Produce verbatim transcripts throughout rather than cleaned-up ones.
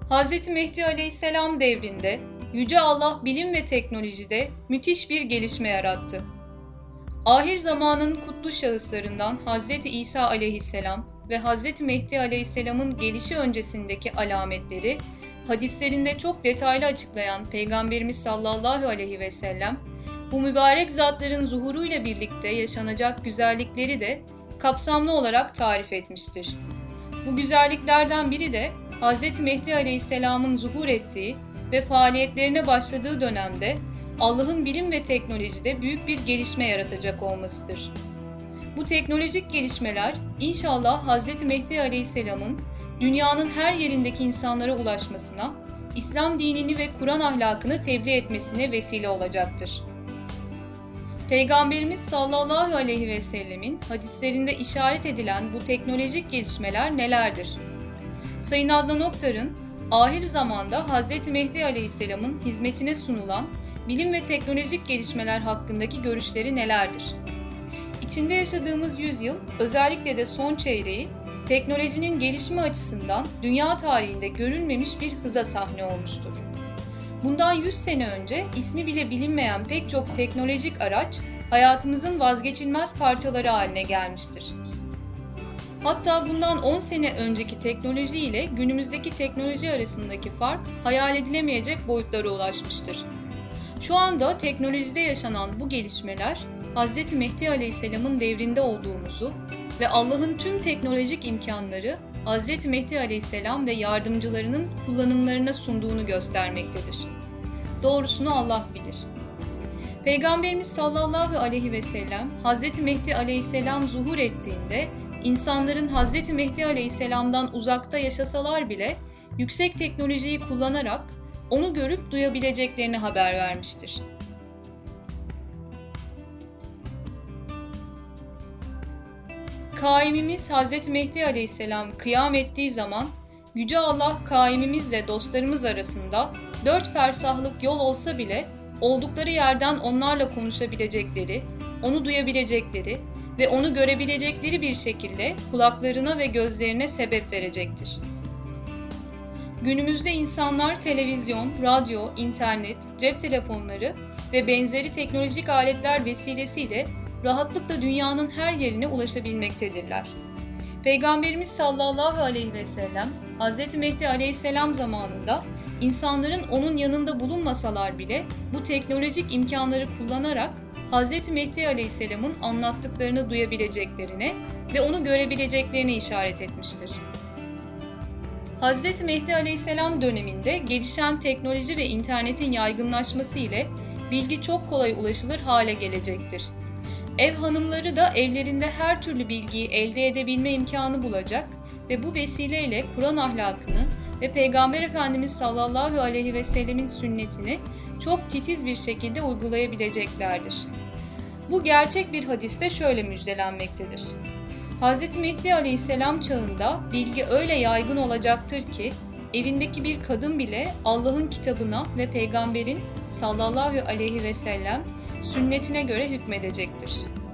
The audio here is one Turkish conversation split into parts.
Hazreti Mehdi Aleyhisselam devrinde Yüce Allah bilim ve teknolojide müthiş bir gelişme yarattı. Ahir zamanın kutlu şahıslarından Hazreti İsa Aleyhisselam ve Hazreti Mehdi Aleyhisselam'ın gelişi öncesindeki alametleri hadislerinde çok detaylı açıklayan Peygamberimiz sallallahu aleyhi ve sellem, bu mübarek zatların zuhuruyla birlikte yaşanacak güzellikleri de kapsamlı olarak tarif etmiştir. Bu güzelliklerden biri de Hazreti Mehdi Aleyhisselam'ın zuhur ettiği ve faaliyetlerine başladığı dönemde Allah'ın bilim ve teknolojide büyük bir gelişme yaratacak olmasıdır. Bu teknolojik gelişmeler inşallah Hazreti Mehdi Aleyhisselam'ın dünyanın her yerindeki insanlara ulaşmasına, İslam dinini ve Kur'an ahlakını tebliğ etmesine vesile olacaktır. Peygamberimiz sallallahu aleyhi ve sellemin hadislerinde işaret edilen bu teknolojik gelişmeler nelerdir? Sayın Adnan Oktar'ın ahir zamanda Hazreti Mehdi Aleyhisselam'ın hizmetine sunulan bilim ve teknolojik gelişmeler hakkındaki görüşleri nelerdir? İçinde yaşadığımız yüzyıl, özellikle de son çeyreği, teknolojinin gelişme açısından dünya tarihinde görülmemiş bir hıza sahne olmuştur. Bundan yüz sene önce ismi bile bilinmeyen pek çok teknolojik araç hayatımızın vazgeçilmez parçaları haline gelmiştir. Hatta bundan on sene önceki teknoloji ile günümüzdeki teknoloji arasındaki fark hayal edilemeyecek boyutlara ulaşmıştır. Şu anda teknolojide yaşanan bu gelişmeler, Hazreti Mehdi Aleyhisselam'ın devrinde olduğumuzu ve Allah'ın tüm teknolojik imkanları Hazreti Mehdi Aleyhisselam ve yardımcılarının kullanımlarına sunduğunu göstermektedir. Doğrusunu Allah bilir. Peygamberimiz sallallahu aleyhi ve sellem Hazreti Mehdi Aleyhisselam zuhur ettiğinde insanların Hazreti Mehdi Aleyhisselam'dan uzakta yaşasalar bile yüksek teknolojiyi kullanarak onu görüp duyabileceklerini haber vermiştir. Kaimimiz Hazreti Mehdi Aleyhisselam kıyam ettiği zaman Yüce Allah kaimimizle dostlarımız arasında dört fersahlık yol olsa bile oldukları yerden onlarla konuşabilecekleri, onu duyabilecekleri ve onu görebilecekleri bir şekilde kulaklarına ve gözlerine sebep verecektir. Günümüzde insanlar televizyon, radyo, internet, cep telefonları ve benzeri teknolojik aletler vesilesiyle rahatlıkla dünyanın her yerine ulaşabilmektedirler. Peygamberimiz sallallahu aleyhi ve sellem, Hazreti Mehdi aleyhisselam zamanında insanların onun yanında bulunmasalar bile bu teknolojik imkanları kullanarak Hazreti Mehdi aleyhisselamın anlattıklarını duyabileceklerine ve onu görebileceklerine işaret etmiştir. Hazreti Mehdi aleyhisselam döneminde gelişen teknoloji ve internetin yaygınlaşması ile bilgi çok kolay ulaşılır hale gelecektir. Ev hanımları da evlerinde her türlü bilgiyi elde edebilme imkanı bulacak ve bu vesileyle Kur'an ahlakını ve Peygamber Efendimiz sallallahu aleyhi ve sellemin sünnetini çok titiz bir şekilde uygulayabileceklerdir. Bu gerçek bir hadiste şöyle müjdelenmektedir. Hazreti Mehdi aleyhisselam çağında bilgi öyle yaygın olacaktır ki evindeki bir kadın bile Allah'ın kitabına ve Peygamberin sallallahu aleyhi ve sellem sünnetine göre hükmedecektir.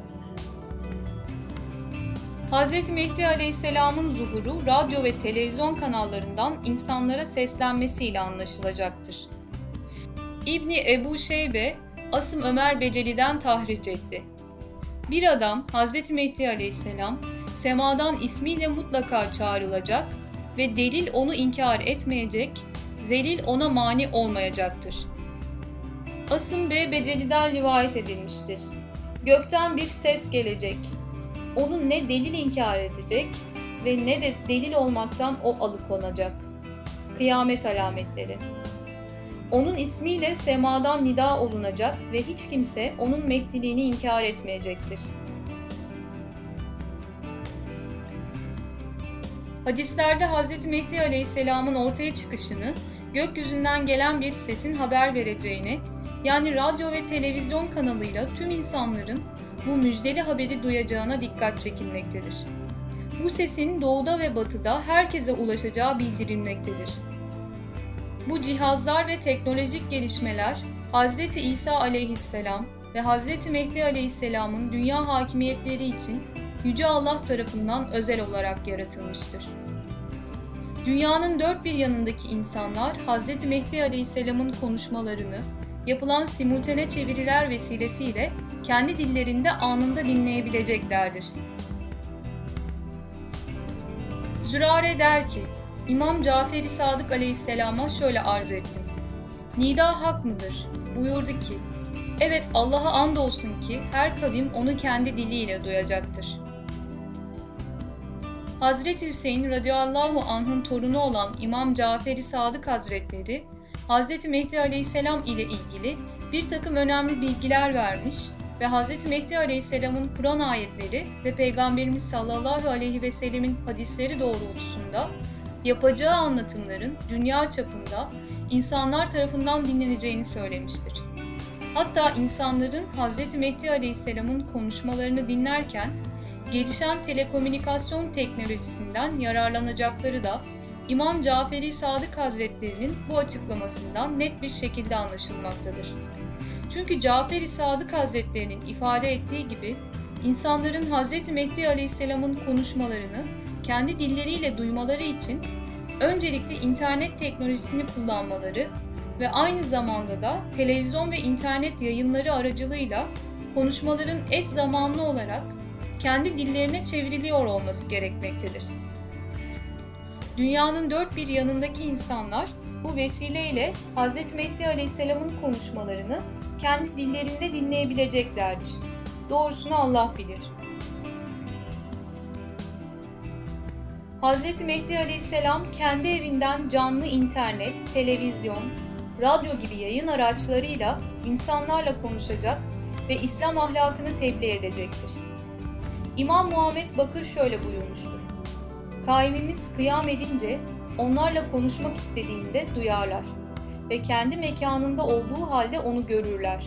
Hazreti Mehdi Aleyhisselam'ın zuhuru radyo ve televizyon kanallarından insanlara seslenmesiyle anlaşılacaktır. İbni Ebu Şeybe, Asım Ömer Beceli'den tahric etti. Bir adam Hazreti Mehdi Aleyhisselam semadan ismiyle mutlaka çağrılacak ve delil onu inkar etmeyecek, zelil ona mani olmayacaktır. Asım B. Beceli'den rivayet edilmiştir. Gökten bir ses gelecek. Onu ne delil inkar edecek ve ne de delil olmaktan o alıkonacak. Kıyamet alametleri. Onun ismiyle semadan nida olunacak ve hiç kimse onun mehdiliğini inkar etmeyecektir. Hadislerde Hazreti Mehdi Aleyhisselam'ın ortaya çıkışını gökyüzünden gelen bir sesin haber vereceğini, yani radyo ve televizyon kanalıyla tüm insanların bu müjdeli haberi duyacağına dikkat çekilmektedir. Bu sesin doğuda ve batıda herkese ulaşacağı bildirilmektedir. Bu cihazlar ve teknolojik gelişmeler Hazreti İsa aleyhisselam ve Hazreti Mehdi aleyhisselamın dünya hakimiyetleri için Yüce Allah tarafından özel olarak yaratılmıştır. Dünyanın dört bir yanındaki insanlar Hz. Mehdi Aleyhisselam'ın konuşmalarını yapılan simultane çeviriler vesilesiyle kendi dillerinde anında dinleyebileceklerdir. Zürare der ki, İmam Cafer-i Sadık Aleyhisselam'a şöyle arz ettim. Nida hak mıdır? Buyurdu ki, evet Allah'a andolsun ki her kavim onu kendi diliyle duyacaktır. Hazreti Hüseyin radıyallahu anh'ın torunu olan İmam Cafer-i Sadık Hazretleri, Hz. Mehdi Aleyhisselam ile ilgili bir takım önemli bilgiler vermiş ve Hz. Mehdi Aleyhisselam'ın Kur'an ayetleri ve Peygamberimiz sallallahu aleyhi ve sellemin hadisleri doğrultusunda yapacağı anlatımların dünya çapında insanlar tarafından dinleneceğini söylemiştir. Hatta insanların Hz. Mehdi Aleyhisselam'ın konuşmalarını dinlerken gelişen telekomünikasyon teknolojisinden yararlanacakları da İmam Cafer-i Sadık Hazretleri'nin bu açıklamasından net bir şekilde anlaşılmaktadır. Çünkü Cafer-i Sadık Hazretleri'nin ifade ettiği gibi insanların Hz. Mehdi Aleyhisselam'ın konuşmalarını kendi dilleriyle duymaları için öncelikle internet teknolojisini kullanmaları ve aynı zamanda da televizyon ve internet yayınları aracılığıyla konuşmaların eş zamanlı olarak kendi dillerine çevriliyor olması gerekmektedir. Dünyanın dört bir yanındaki insanlar bu vesileyle Hz. Mehdi Aleyhisselam'ın konuşmalarını kendi dillerinde dinleyebileceklerdir. Doğrusunu Allah bilir. Hz. Mehdi Aleyhisselam kendi evinden canlı internet, televizyon, radyo gibi yayın araçlarıyla insanlarla konuşacak ve İslam ahlakını tebliğ edecektir. İmam Muhammed Bakır şöyle buyurmuştur. Kaimimiz kıyam edince onlarla konuşmak istediğinde duyarlar ve kendi mekanında olduğu halde onu görürler.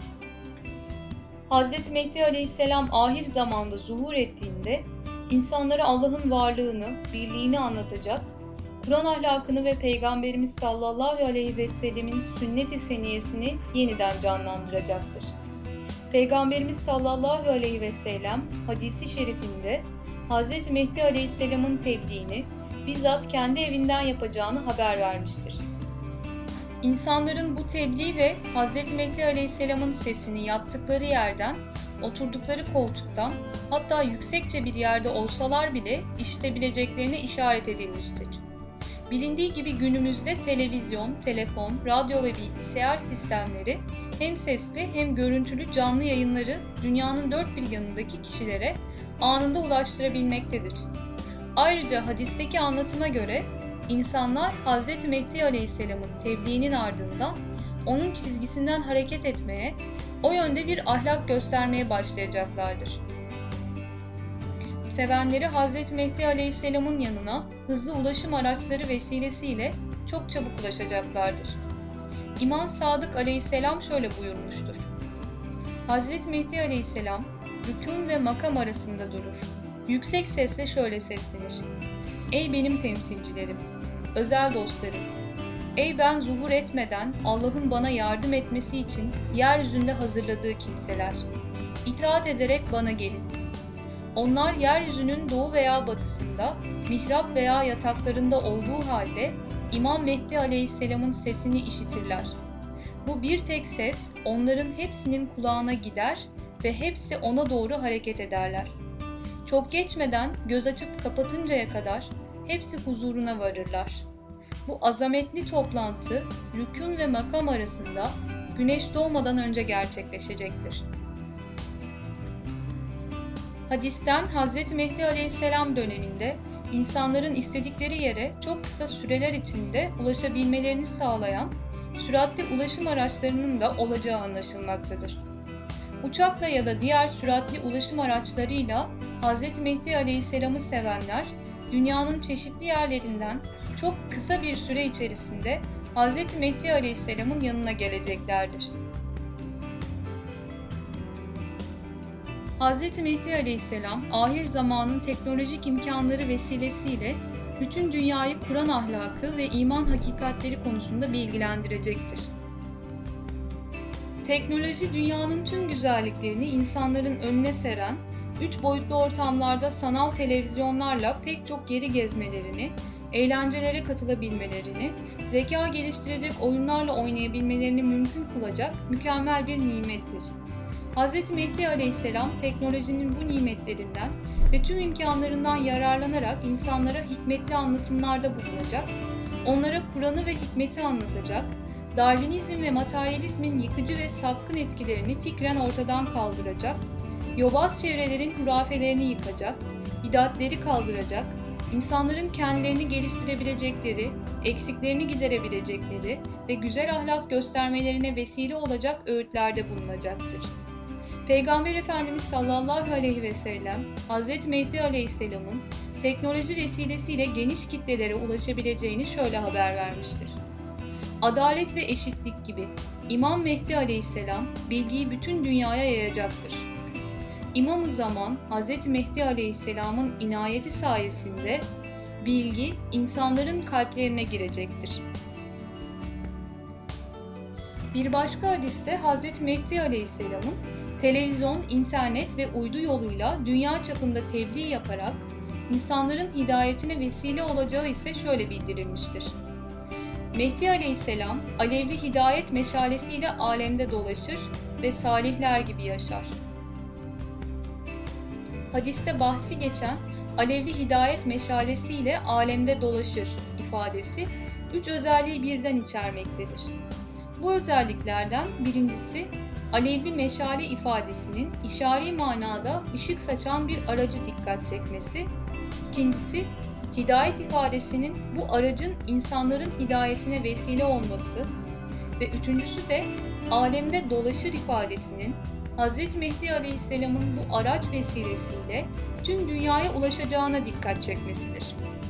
Hz. Mehdi Aleyhisselam ahir zamanda zuhur ettiğinde insanlara Allah'ın varlığını, birliğini anlatacak, Kur'an ahlakını ve Peygamberimiz sallallahu aleyhi ve sellemin sünnet-i seniyesini yeniden canlandıracaktır. Peygamberimiz sallallahu aleyhi ve sellem hadisi şerifinde Hz. Mehdi Aleyhisselam'ın tebliğini bizzat kendi evinden yapacağını haber vermiştir. İnsanların bu tebliğ ve Hz. Mehdi Aleyhisselam'ın sesini yattıkları yerden, oturdukları koltuktan, hatta yüksekçe bir yerde olsalar bile işitebileceklerine işaret edilmiştir. Bilindiği gibi günümüzde televizyon, telefon, radyo ve bilgisayar sistemleri hem sesli hem görüntülü canlı yayınları dünyanın dört bir yanındaki kişilere anında ulaştırabilmektedir. Ayrıca hadisteki anlatıma göre insanlar Hz. Mehdi Aleyhisselam'ın tebliğinin ardından onun çizgisinden hareket etmeye, o yönde bir ahlak göstermeye başlayacaklardır. Sevenleri Hz. Mehdi Aleyhisselam'ın yanına hızlı ulaşım araçları vesilesiyle çok çabuk ulaşacaklardır. İmam Sadık Aleyhisselam şöyle buyurmuştur. Hz. Mehdi Aleyhisselam rükûn ve makam arasında durur. Yüksek sesle şöyle seslenir. Ey benim temsilcilerim, özel dostlarım, ey ben zuhur etmeden Allah'ın bana yardım etmesi için yeryüzünde hazırladığı kimseler, itaat ederek bana gelin. Onlar yeryüzünün doğu veya batısında, mihrap veya yataklarında olduğu halde İmam Mehdi Aleyhisselam'ın sesini işitirler. Bu bir tek ses onların hepsinin kulağına gider ve hepsi ona doğru hareket ederler. Çok geçmeden göz açıp kapatıncaya kadar hepsi huzuruna varırlar. Bu azametli toplantı rükûn ve makam arasında güneş doğmadan önce gerçekleşecektir. Hadisten Hz. Mehdi Aleyhisselam döneminde insanların istedikleri yere çok kısa süreler içinde ulaşabilmelerini sağlayan süratli ulaşım araçlarının da olacağı anlaşılmaktadır. Uçakla ya da diğer süratli ulaşım araçlarıyla Hz. Mehdi Aleyhisselam'ı sevenler dünyanın çeşitli yerlerinden çok kısa bir süre içerisinde Hz. Mehdi Aleyhisselam'ın yanına geleceklerdir. Hz. Mehdi Aleyhisselam, ahir zamanın teknolojik imkanları vesilesiyle bütün dünyayı Kur'an ahlakı ve iman hakikatleri konusunda bilgilendirecektir. Teknoloji dünyanın tüm güzelliklerini insanların önüne seren, üç boyutlu ortamlarda sanal televizyonlarla pek çok yeri gezmelerini, eğlencelere katılabilmelerini, zeka geliştirecek oyunlarla oynayabilmelerini mümkün kılacak mükemmel bir nimettir. Hz. Mehdi Aleyhisselam teknolojinin bu nimetlerinden ve tüm imkanlarından yararlanarak insanlara hikmetli anlatımlarda bulunacak, onlara Kur'an'ı ve hikmeti anlatacak, Darwinizm ve materyalizmin yıkıcı ve sapkın etkilerini fikren ortadan kaldıracak, yobaz çevrelerin hurafelerini yıkacak, bidatleri kaldıracak, insanların kendilerini geliştirebilecekleri, eksiklerini giderebilecekleri ve güzel ahlak göstermelerine vesile olacak öğütlerde bulunacaktır. Peygamber Efendimiz sallallahu aleyhi ve sellem, Hz. Mehdi Aleyhisselam'ın teknoloji vesilesiyle geniş kitlelere ulaşabileceğini şöyle haber vermiştir. Adalet ve eşitlik gibi İmam Mehdi Aleyhisselam bilgiyi bütün dünyaya yayacaktır. İmam-ı Zaman Hz. Mehdi Aleyhisselam'ın inayeti sayesinde bilgi insanların kalplerine girecektir. Bir başka hadiste Hz. Mehdi Aleyhisselam'ın televizyon, internet ve uydu yoluyla dünya çapında tebliğ yaparak insanların hidayetine vesile olacağı ise şöyle bildirilmiştir. Mehdi Aleyhisselam alevli hidayet meşalesiyle alemde dolaşır ve salihler gibi yaşar. Hadiste bahsi geçen alevli hidayet meşalesiyle alemde dolaşır ifadesi üç özelliği birden içermektedir. Bu özelliklerden birincisi alevli meşale ifadesinin işari manada ışık saçan bir aracı dikkat çekmesi, ikincisi hidayet ifadesinin bu aracın insanların hidayetine vesile olması ve üçüncüsü de alemde dolaşır ifadesinin Hz. Mehdi Aleyhisselam'ın bu araç vesilesiyle tüm dünyaya ulaşacağına dikkat çekmesidir.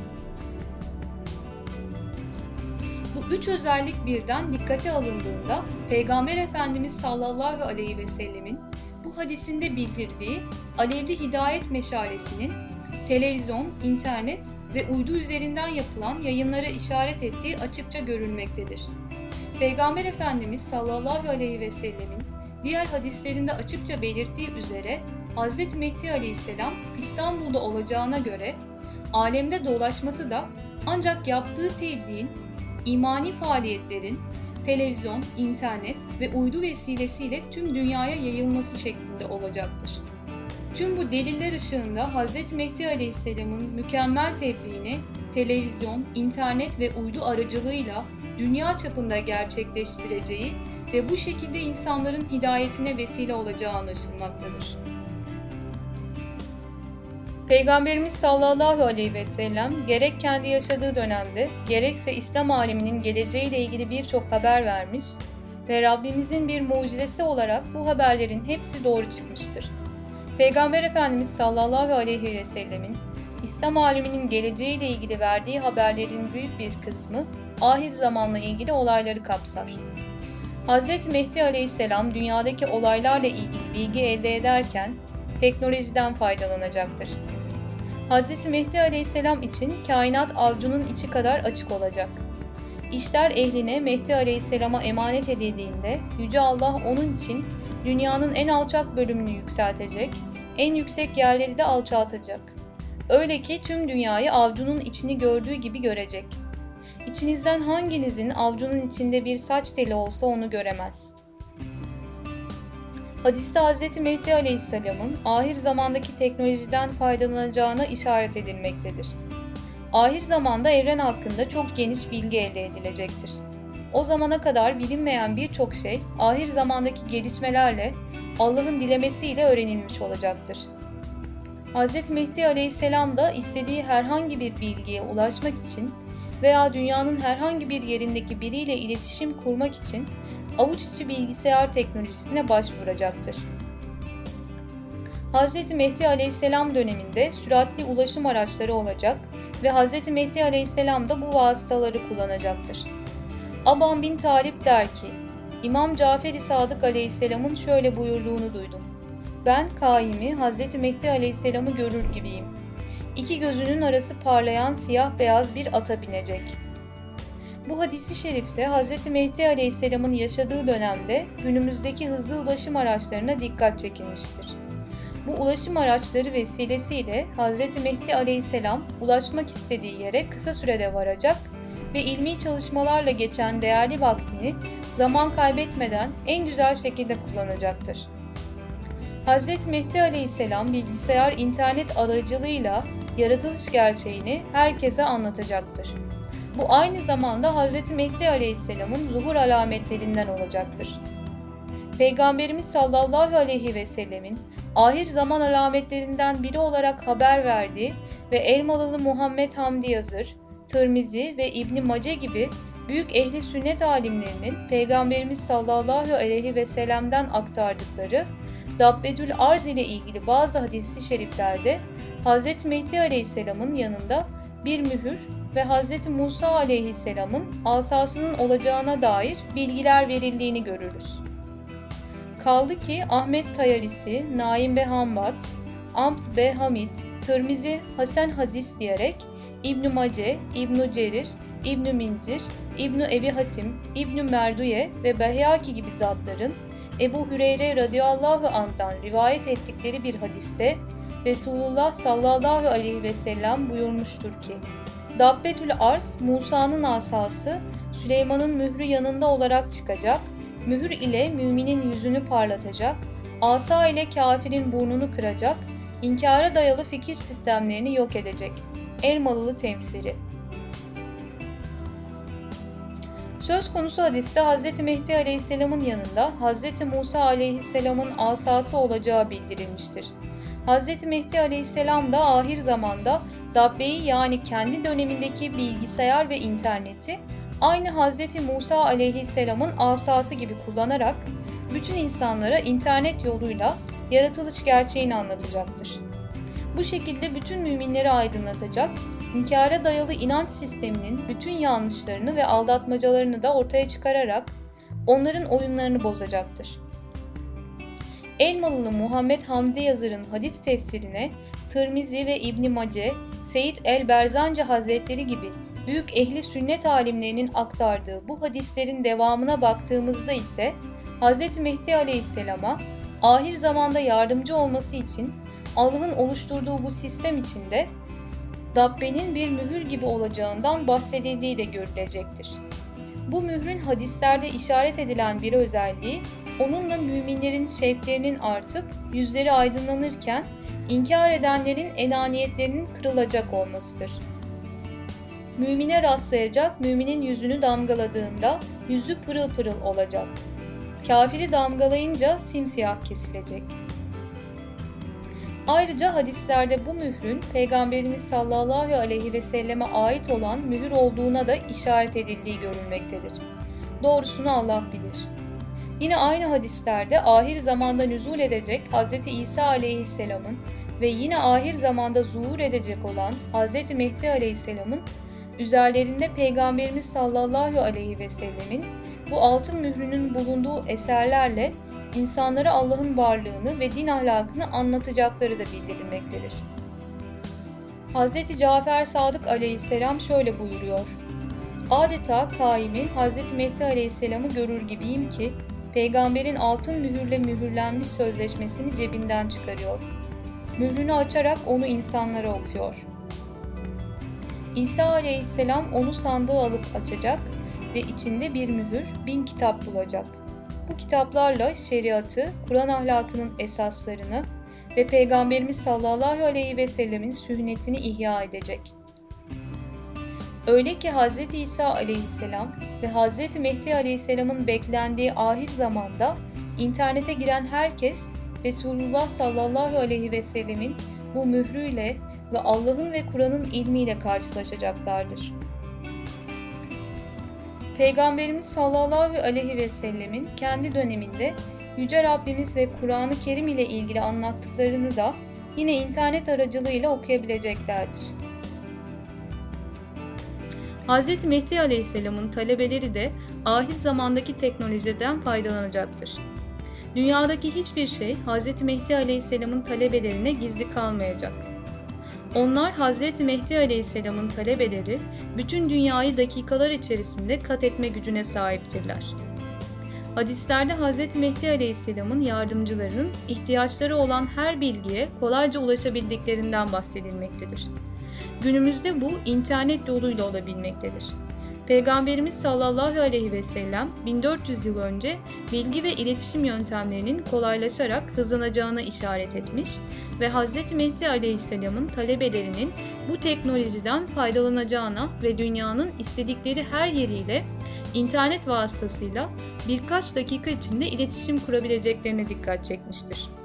Bu üç özellik birden dikkate alındığında Peygamber Efendimiz sallallahu aleyhi ve sellemin bu hadisinde bildirdiği alevli hidayet meşalesinin televizyon, internet ve uydu üzerinden yapılan yayınlara işaret ettiği açıkça görülmektedir. Peygamber Efendimiz sallallahu aleyhi ve sellemin diğer hadislerinde açıkça belirttiği üzere Hz. Mehdi Aleyhisselam İstanbul'da olacağına göre alemde dolaşması da ancak yaptığı tebliğin, imani faaliyetlerin televizyon, internet ve uydu vesilesiyle tüm dünyaya yayılması şeklinde olacaktır. Tüm bu deliller ışığında Hz. Mehdi Aleyhisselam'ın mükemmel tebliğini televizyon, internet ve uydu aracılığıyla dünya çapında gerçekleştireceği ve bu şekilde insanların hidayetine vesile olacağı anlaşılmaktadır. Peygamberimiz sallallahu aleyhi ve sellem gerek kendi yaşadığı dönemde gerekse İslam aleminin geleceğiyle ilgili birçok haber vermiş ve Rabbimizin bir mucizesi olarak bu haberlerin hepsi doğru çıkmıştır. Peygamber Efendimiz sallallahu aleyhi ve sellemin İslam aleminin geleceğiyle ilgili verdiği haberlerin büyük bir kısmı ahir zamanla ilgili olayları kapsar. Hz. Mehdi Aleyhisselam dünyadaki olaylarla ilgili bilgi elde ederken teknolojiden faydalanacaktır. Hz. Mehdi Aleyhisselam için kainat avcunun içi kadar açık olacak. İşler ehline Mehdi Aleyhisselam'a emanet edildiğinde Yüce Allah onun için dünyanın en alçak bölümünü yükseltecek, en yüksek yerleri de alçaltacak. Öyle ki tüm dünyayı avcunun içini gördüğü gibi görecek. İçinizden hanginizin avcunun içinde bir saç teli olsa onu göremez. Hadiste Hz. Mehdi Aleyhisselam'ın ahir zamandaki teknolojiden faydalanacağına işaret edilmektedir. Ahir zamanda evren hakkında çok geniş bilgi elde edilecektir. O zamana kadar bilinmeyen birçok şey ahir zamandaki gelişmelerle Allah'ın dilemesiyle öğrenilmiş olacaktır. Hz. Mehdi Aleyhisselam da istediği herhangi bir bilgiye ulaşmak için veya dünyanın herhangi bir yerindeki biriyle iletişim kurmak için avuç içi bilgisayar teknolojisine başvuracaktır. Hz. Mehdi Aleyhisselam döneminde süratli ulaşım araçları olacak ve Hz. Mehdi Aleyhisselam da bu vasıtaları kullanacaktır. Aban bin Talip der ki, İmam Cafer-i Sadık Aleyhisselam'ın şöyle buyurduğunu duydum. Ben kaimi Hz. Mehdi Aleyhisselam'ı görür gibiyim. İki gözünün arası parlayan siyah beyaz bir ata binecek. Bu hadis-i şerifte Hz. Mehdi Aleyhisselam'ın yaşadığı dönemde günümüzdeki hızlı ulaşım araçlarına dikkat çekilmiştir. Bu ulaşım araçları vesilesiyle Hz. Mehdi Aleyhisselam ulaşmak istediği yere kısa sürede varacak ve ilmi çalışmalarla geçen değerli vaktini zaman kaybetmeden en güzel şekilde kullanacaktır. Hz. Mehdi Aleyhisselam bilgisayar internet aracılığıyla yaratılış gerçeğini herkese anlatacaktır. Bu aynı zamanda Hz. Mehdi Aleyhisselam'ın zuhur alametlerinden olacaktır. Peygamberimiz sallallahu aleyhi ve sellemin ahir zaman alametlerinden biri olarak haber verdiği ve Elmalılı Muhammed Hamdi Yazır, Tirmizi ve İbn-i Mace gibi büyük ehli sünnet alimlerinin Peygamberimiz sallallahu aleyhi ve sellem'den aktardıkları Dabbetül Arz ile ilgili bazı hadis-i şeriflerde Hz. Mehdi Aleyhisselam'ın yanında bir mühür ve Hz. Musa Aleyhisselam'ın asasının olacağına dair bilgiler verildiğini görürüz. Kaldı ki Ahmet Tayalisi, Naim be Hamad, Amt be Hamid, Tirmizi Hasan Hadis diyerek İbn-i Mace, İbn-i Cerir, İbn-i Minzir, İbn-i Ebi Hatim, İbn-i Merduye ve Behyaki gibi zatların Ebu Hüreyre radıyallahu anh'tan rivayet ettikleri bir hadiste Resulullah sallallahu aleyhi ve sellem buyurmuştur ki, Dabbetül Arz, Musa'nın asası, Süleyman'ın mührü yanında olarak çıkacak, mühür ile müminin yüzünü parlatacak, asa ile kafirin burnunu kıracak, inkara dayalı fikir sistemlerini yok edecek. Elmalılı tefsiri. Söz konusu hadiste Hz. Mehdi Aleyhisselam'ın yanında Hz. Musa Aleyhisselam'ın asası olacağı bildirilmiştir. Hz. Mehdi Aleyhisselam da ahir zamanda Dabbe'yi yani kendi dönemindeki bilgisayar ve interneti aynı Hz. Musa Aleyhisselam'ın asası gibi kullanarak bütün insanlara internet yoluyla yaratılış gerçeğini anlatacaktır. Bu şekilde bütün müminleri aydınlatacak, inkara dayalı inanç sisteminin bütün yanlışlarını ve aldatmacalarını da ortaya çıkararak onların oyunlarını bozacaktır. Elmalılı Muhammed Hamdi Yazır'ın hadis tefsirine Tirmizi ve İbn-i Mace, Seyyid el-Berzanci Hazretleri gibi büyük ehli sünnet alimlerinin aktardığı bu hadislerin devamına baktığımızda ise Hz. Mehdi Aleyhisselam'a ahir zamanda yardımcı olması için Allah'ın oluşturduğu bu sistem içinde Dabbe'nin bir mühür gibi olacağından bahsedildiği de görülecektir. Bu mührün hadislerde işaret edilen bir özelliği, onunla müminlerin şevklerinin artıp yüzleri aydınlanırken inkar edenlerin enaniyetlerinin kırılacak olmasıdır. Mümine rastlayacak, müminin yüzünü damgaladığında yüzü pırıl pırıl olacak. Kafiri damgalayınca simsiyah kesilecek. Ayrıca hadislerde bu mührün Peygamberimiz sallallahu aleyhi ve selleme ait olan mühür olduğuna da işaret edildiği görülmektedir. Doğrusunu Allah bilir. Yine aynı hadislerde ahir zamanda nüzul edecek Hz. İsa aleyhisselamın ve yine ahir zamanda zuhur edecek olan Hz. Mehdi aleyhisselamın üzerlerinde Peygamberimiz sallallahu aleyhi ve sellemin bu altın mührünün bulunduğu eserlerle insanlara Allah'ın varlığını ve din ahlakını anlatacakları da bildirilmektedir. Hz. Cafer Sadık aleyhisselam şöyle buyuruyor: Adeta kaimi Hz. Mehdi aleyhisselamı görür gibiyim ki, peygamberin altın mühürle mühürlenmiş sözleşmesini cebinden çıkarıyor. Mührünü açarak onu insanlara okuyor. İsa aleyhisselam onu sandığı alıp açacak ve içinde bir mühür, bin kitap bulacak. Bu kitaplarla şeriatı, Kur'an ahlakının esaslarını ve Peygamberimiz sallallahu aleyhi ve sellemin sünnetini ihya edecek. Öyle ki Hz. İsa aleyhisselam ve Hz. Mehdi aleyhisselamın beklendiği ahir zamanda internete giren herkes Resulullah sallallahu aleyhi ve sellemin bu mührüyle ve Allah'ın ve Kur'an'ın ilmiyle karşılaşacaklardır. Peygamberimiz sallallahu aleyhi ve sellemin kendi döneminde Yüce Rabbimiz ve Kur'an-ı Kerim ile ilgili anlattıklarını da yine internet aracılığıyla okuyabileceklerdir. Hz. Mehdi Aleyhisselam'ın talebeleri de ahir zamandaki teknolojiden faydalanacaktır. Dünyadaki hiçbir şey Hz. Mehdi Aleyhisselam'ın talebelerine gizli kalmayacak. Onlar Hz. Mehdi Aleyhisselam'ın talebeleri bütün dünyayı dakikalar içerisinde kat etme gücüne sahiptirler. Hadislerde Hz. Mehdi Aleyhisselam'ın yardımcılarının ihtiyaçları olan her bilgiye kolayca ulaşabildiklerinden bahsedilmektedir. Günümüzde bu internet yoluyla olabilmektedir. Peygamberimiz sallallahu aleyhi ve sellem bin dört yüz yıl önce bilgi ve iletişim yöntemlerinin kolaylaşarak hızlanacağına işaret etmiş ve Hz. Mehdi Aleyhisselam'ın talebelerinin bu teknolojiden faydalanacağına ve dünyanın istedikleri her yeriyle internet vasıtasıyla birkaç dakika içinde iletişim kurabileceklerine dikkat çekmiştir.